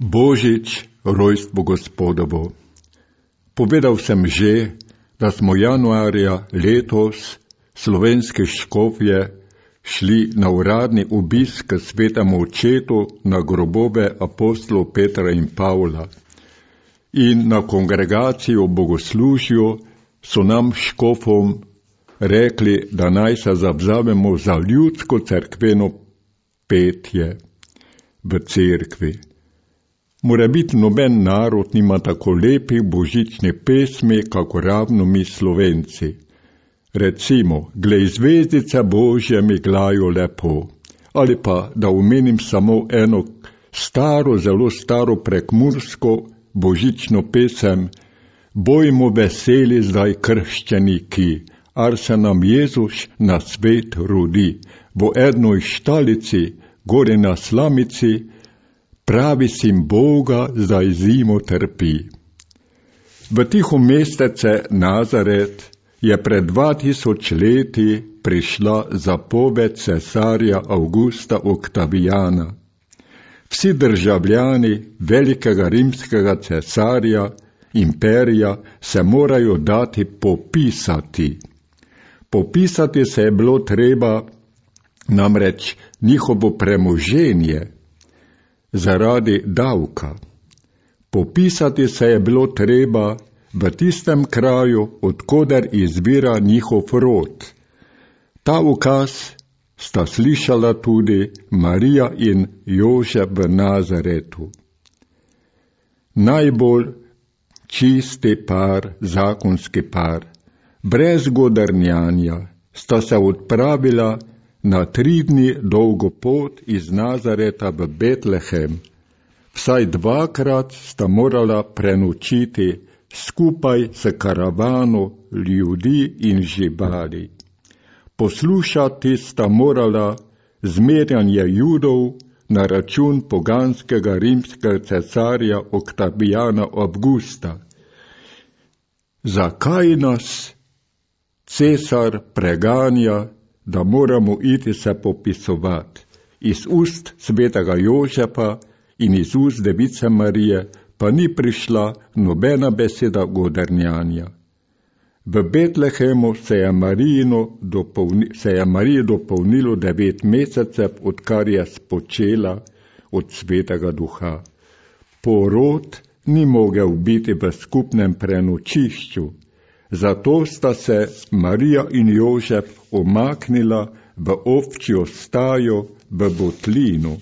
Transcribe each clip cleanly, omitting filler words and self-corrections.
Božič, rojstvo Gospodovo. Povedal sem že, da smo januarja letos slovenske škofje šli na uradni obisk k svetemu očetu na grobove apostolov Petra in Pavla. In na kongregaciji v bogoslužju so nam škofom rekli, da naj se zavzamemo za ljudsko cerkveno petje v cerkvi. Morebiti noben narod nima tako lepih božičnih pesmi, kako ravno mi Slovenci. Recimo, glej, zvezdice Božje miglajo lepo. Ali pa, da omenim samo eno staro, zelo staro prekmursko božično pesem: Bojmo veseli zdaj krščeniki, ar se nam Jezus na svet rodi, v jednoj štalici, gore na slamici, pravi sin Boga zdaj zimo trpi. V tiho mestece Nazaret je pred 2000 leti prišla zapoved cesarja Augusta Oktavijana. Vsi državljani velikega rimskega cesarja, imperija, se morajo dati popisati. Popisati se je bilo treba namreč njihovo premoženje zaradi davka. Popisati se je bilo treba v tistem kraju, odkoder izvira njihov rod. Ta ukaz sta slišala tudi Marija in Jožef v Nazaretu. Najbolj čisti par, zakonski par, brez godrnjanja, sta se odpravila na 3 dni dolgo pot iz Nazareta v Betlehem. Vsaj 2-krat sta morala prenočiti skupaj s karavano ljudi in živali. Poslušati sta morala zmerjanje Judov na račun poganskega rimskega cesarja Oktavijana Avgusta. Zakaj nas cesar preganja, da moramo iti se popisovati? Iz ust svetega Jožefa in iz ust device Marije pa ni prišla nobena beseda godrnjanja. V Betlehemu se je Mariji dopolnilo 9 mesecev, odkar je spočela od svetega duha. Porod ni mogel biti v skupnem prenočišču, zato sta se Marija in Jožef omaknila v ovčjo stajo v Botlinu.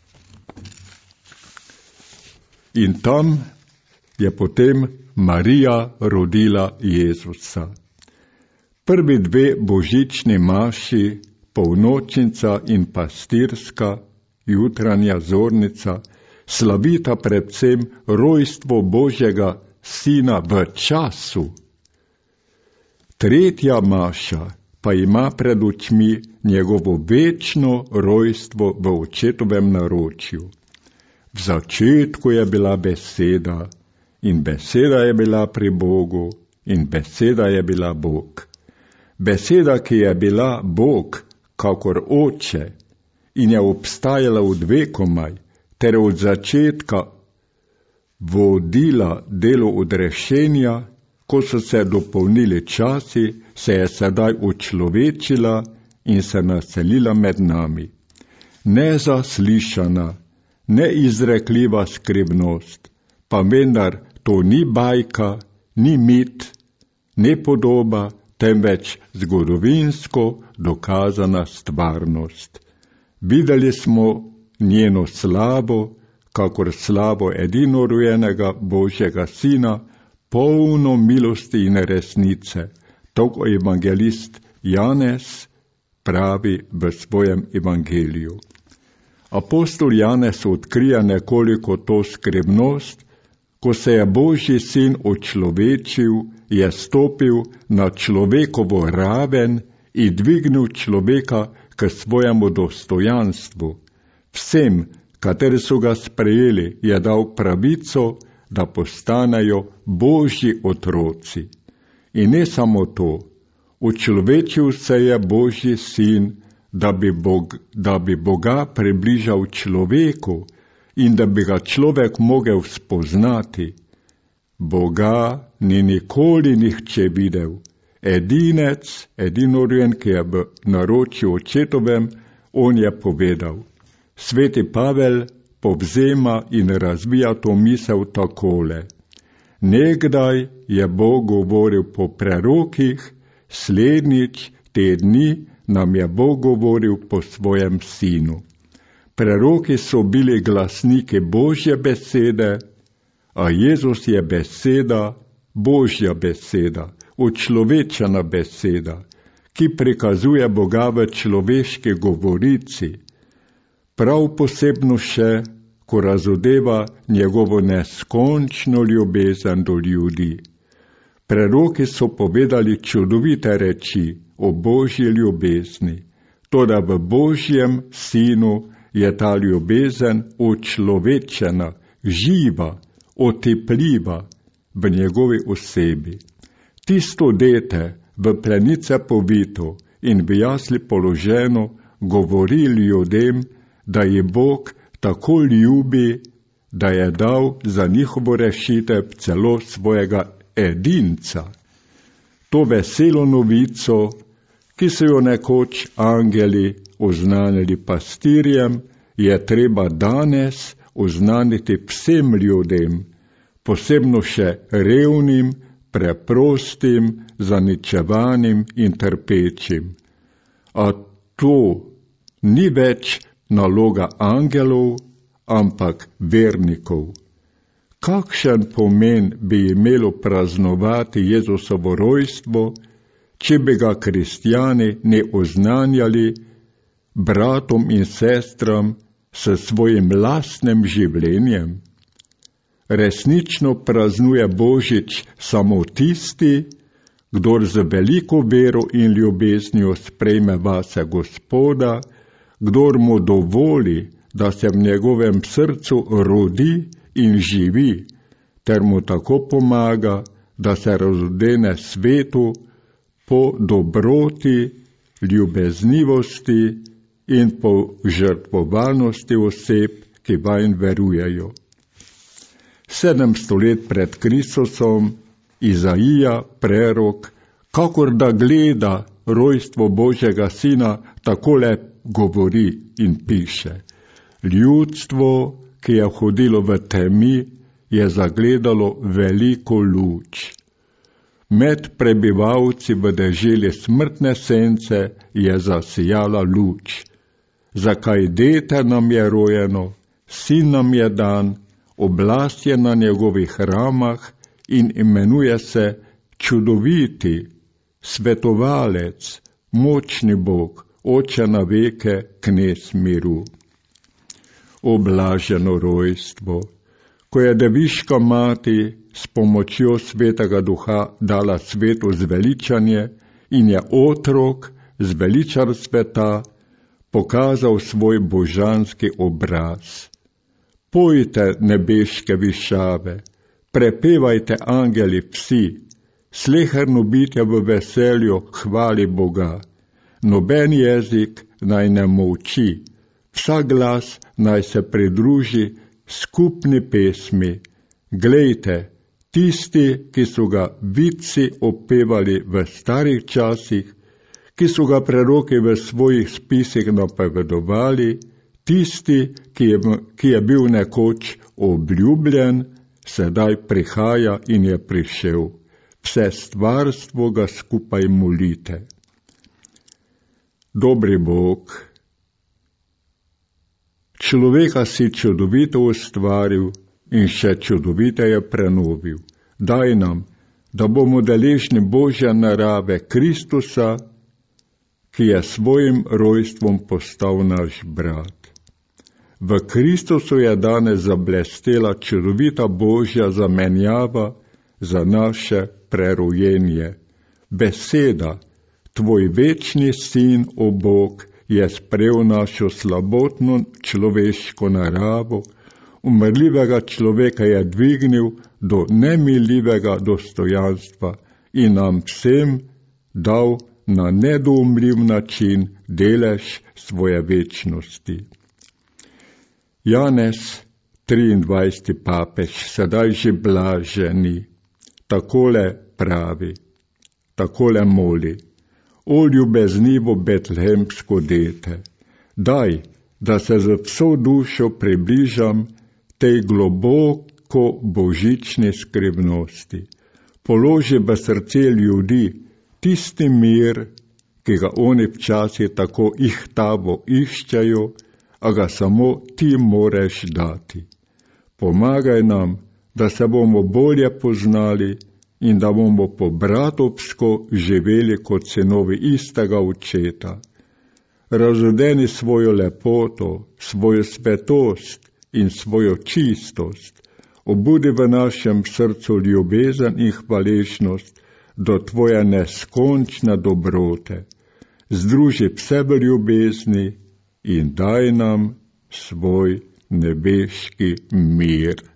In tam je potem Marija rodila Jezusa. Prvi 2 božični maši, polnočnica in pastirska, jutranja zornica, slavita predvsem rojstvo Božjega Sina v času. 3. maša pa ima pred očmi njegovo večno rojstvo v očetovem naročju. V začetku je bila beseda, in beseda je bila pri Bogu, in beseda je bila Bog. Beseda, ki je bila Bog, kakor Oče, in je obstajala od vekomaj, ter od začetka vodila delo odrešenja, ko so se dopolnili časi, se je sedaj učlovečila in se naselila med nami. Nezaslišana, neizrekljiva skrivnost, pa vendar to ni bajka, ni mit, ne podoba, temveč zgodovinsko dokazana stvarnost. Videli smo njeno slavo, kakor slavo edinorojenega Božjega Sina, polno milosti in resnice. Tako evangelist Janez pravi v svojem evangeliju. Apostol Janez odkrija nekoliko to skrivnost, ko se je Božji Sin očlovečil, je stopil na človekovo raven in dvignil človeka k svojemu dostojanstvu. Vsem, kateri so ga sprejeli, je dal pravico, da postanejo Božji otroci. In ne samo to, očlovečil se je Božji Sin, da bi Boga približal človeku in da bi ga človek mogel spoznati, Boga ni nikoli nihče videl. Edinec, edinorojen, ki je v naročju očetovem, on je povedal. Sveti Pavel povzema in razvija to misel takole. Nekdaj je Bog govoril po prerokih, slednjič te dni nam je Bog govoril po svojem sinu. Preroki so bili glasniki Božje besede, a Jezus je beseda, Božja beseda, učlovečena beseda, ki prikazuje Boga v človeški govorici, prav posebno še, ko razodeva njegovo neskončno ljubezen do ljudi. Preroki so povedali čudovite reči o Božji ljubezni, toda v Božjem sinu je ta ljubezen učlovečena, živa, otepljiva v njegovi osebi. Tisto dete v plenice povito in v jasli položeno govori ljudem, da je Bog tako ljubi, da je dal za njihovo rešitev celo svojega edinca. To veselo novico, ki so jo nekoč angeli oznanili pastirjem, je treba danes oznaniti vsem ljudem, posebno še revnim, preprostim, zaničevanim in trpečim. A to ni več naloga angelov, ampak vernikov. Kakšen pomen bi imelo praznovati Jezusovo rojstvo, če bi ga kristjani ne oznanjali bratom in sestram s svojim lastnim življenjem? Resnično praznuje Božič samo tisti, kdor z veliko vero in ljubeznijo sprejme vase Gospoda, kdor mu dovoli, da se v njegovem srcu rodi in živi, ter mu tako pomaga, da se razodene svetu po dobroti, ljubeznivosti in po žrtvovalnosti oseb, ki vanj verujejo. 700 let pred Kristusom Izaija, prerok, kakor da gleda rojstvo Božjega sina, takole govori in piše. Ljudstvo, ki je hodilo v temi, je zagledalo veliko luč. Med prebivalci v deželi smrtne sence je zasijala luč. Zakaj dete nam je rojeno, sin nam je dan, oblast je na njegovih ramah in imenuje se čudoviti, svetovalec, močni Bog, Oče na veke, knez miru. Oblaženo rojstvo, ko je deviška mati s pomočjo Svetega Duha dala svetu zveličanje in je otrok, zveličar sveta, pokazal svoj božanski obraz. Pojte nebeške višave, prepevajte angeli vsi, sleherno bitje v veselju hvali Boga. Noben jezik naj ne molči, vsak glas naj se pridruži skupni pesmi. Glejte, tisti, ki so ga vidci opevali v starih časih, ki so ga preroki v svojih spisih napovedovali, tisti, ki je bil nekoč obljubljen, sedaj prihaja in je prišel. Vse stvarstvo ga skupaj molite. Dobri Bog, človeka si čudovito ustvaril in še čudoviteje prenovil. Daj nam, da bomo deležni Božje narave Kristusa, ki je svojim rojstvom postal naš brat. V Kristusu je danes zablestela čudovita Božja zamenjava za naše prerojenje. Beseda, tvoj večni sin, o Bog, je sprejel našo slabotno človeško naravo, umrljivega človeka je dvignil do nemiljivega dostojanstva in nam vsem dal na nedoumljiv način delež svoje večnosti. Janez 23. papež, sedaj že blaženi, takole pravi, takole moli: O ljubeznivo betlehemsko dete, daj, da se z vso dušo približam tej globoko božični skrivnosti. Položi v srce ljudi tisti mir, ki ga oni včasih tako ihtavo iščejo, a ga samo ti moreš dati. Pomagaj nam, da se bomo bolje poznali in da bomo po bratovsko živeli kot sinovi istega očeta. Razodeni svojo lepoto, svojo svetost in svojo čistost, obudi v našem srcu ljubezen in hvaležnost do tvoje neskončne dobrote. Združi vse v ljubezni in daj nam svoj nebeški mir.